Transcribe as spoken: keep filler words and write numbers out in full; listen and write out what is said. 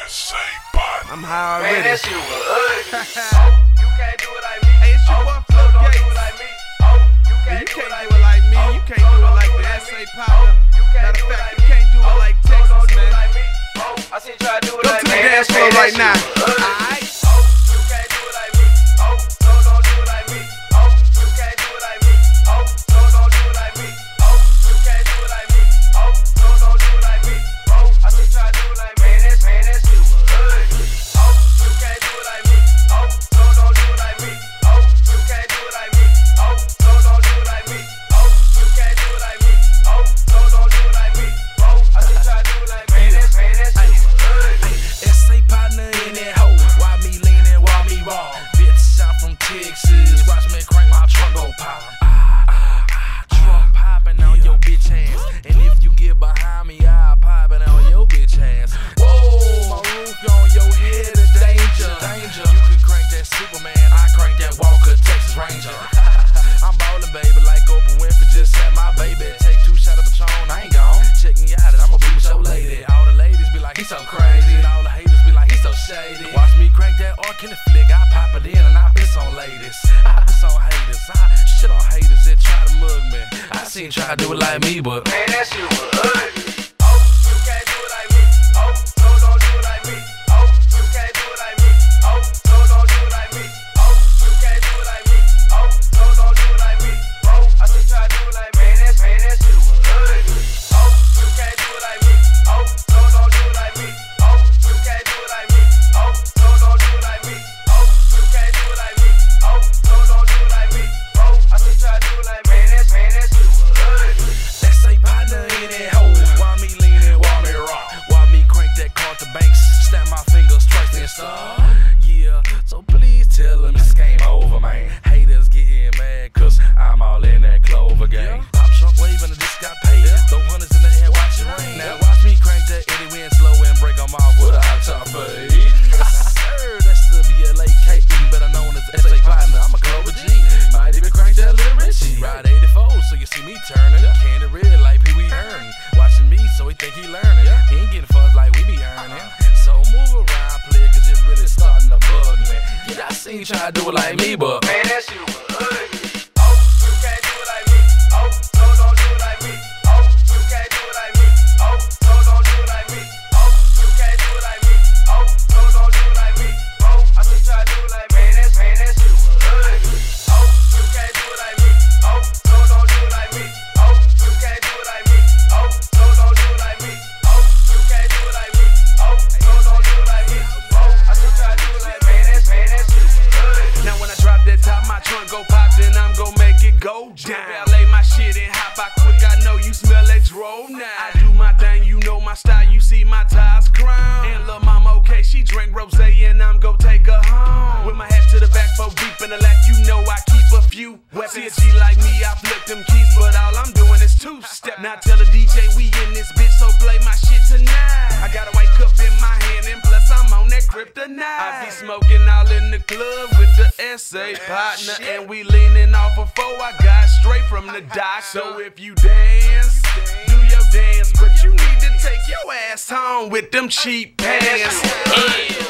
I'm high already. Man, that shit was ugly. Oh, you can't do it like me. Hey, it's your oh, boy no, Flo don't Gates. do it like me. Oh, you can't, You do, can't it like do it like me. oh, You can't no, do it don't like do the like S A me. Powder. Oh, you can't Matter do of it fact, like you me. can't do it Oh, like no, Texas, don't do it man. like me. Oh, I see you try to do it Go like to the me. dance floor right now. Alright. Oh, you can't do it like me. Oh, no, don't do it like me. Oh, you can't do it like me. Oh, no, don't do it like me. Oh, you can't do it like me. Oh, no, don't do it like me. Oh, I see you try to do it like me. Man, that, man, that shit was ugly. Oh, you can't do it like me. Oh, no, don't do it like me. Oh, you can't do it like me. Oh, no, don't do it like me. Oh, you can't do it like me. Oh, no, don't do it like me. Oh, I see you try to do it like me. Man, that, man, that shit was ugly. S A partner in that hoe. Why me leanin', why me raw? Bitch, I'm from Texas. Watch me crank my trunk go pop. Ah, ah, ah, trunk poppin' on your bitch ass. And if you get behind me, I'll pop it on your bitch ass. Whoa, my roof on your head is danger. Danger. You can crank that Superman, I crank that Walker Texas Ranger. I'm ballin', baby, like Oprah Winfrey just had my baby. Take two shots of Patron, I ain't gone. Check me out, and I'm a blue show lady. All the ladies be like, he's so crazy. And all the haters be like, he's so shady. Watch me crank that arc in the flick, I pop it in and I piss on ladies. I piss on haters, I shit on haters that try to mug me. I seen try to do it like me, but man, that shit was ugly. Oh, you can't do it like me. Oh, no, don't do it like me. Oh, you can't do it like me. Oh, no, don't do it like me. Oh, you can't do it like me. Oh, no, don't do it like me. Oh, I see you try to do it like me. Man, that, man, that shit was ugly. Oh, you can't do it like me. Oh, no, don't do it like me. Oh, you can't do it like me. Oh, no, don't do it like me. Oh, you can't do it like me. Oh, no, don't do it like me. Oh, I see you try to do it like me. Man, that, man, that shit was ugly. S A partner in that hoe. Why me leanin', why me rock? Why me crank that Carter Banks? Snap my fingers twice and start. Yeah, so please tell them it's game over, man. Haters getting mad cause I'm all in that Clover gang. Pop trunk waving and this got paid. Throw hundreds in the air, watch it rain. Now watch me crank that Eddie Winslow and break them off with a hot top fade. Yes, sir, that's the B L A K E, better known as S A partner. I'm a Clover G. Might even crank that Lil Richie. Ride eighty-four, so you see me turning. Candy red like Pee Wee Herman. Watching me, so he think he learning. He ain't getting funds like we be earning. So move around, player, cause it really starting to bug me. Yeah, I seen you try to do it like me, but man, that shit was ugly. Oh, you can't do it like me. Oh, no, don't do it like me. Oh, you can't do it like me. Oh, no, don't do it like me. Oh, you can't do it like me. Oh, no, don't do it like me. Oh, I see you try to do it like me. Man, that, man, that shit was ugly. Oh, you can't do it like me. Oh, no, don't do it like me. Oh, you can't do it like me. Oh, no, don't do it like me. Oh, you can't do it like me. Oh, no, don't do it like me. Oh, I see you try to do it like me. Man, that, man, that shit was ugly. Now when I drop that top, my trunk go pop, then I'm gon' make it go down. Lay my shit and hop out quick, I know you smell that dro now. I do my thing, you know my style, you see my ties crown. And lil' mama, okay, she drink rosé and I'm gon' take her home. With my hat to the back, four deep in the lap, you know I keep a few weapons. See a G like me, I flip them keys, but all I'm doing is two-step. Now tell the D J we in this bitch, so play my shit tonight. I got a white cup in my hand and plus I'm on that kryptonite. I be smoking all in the club with the S A partner, and we leaning off a four I got straight from the dock. So if you dance, do your dance, but you need to take your ass home with them cheap pants. Yeah.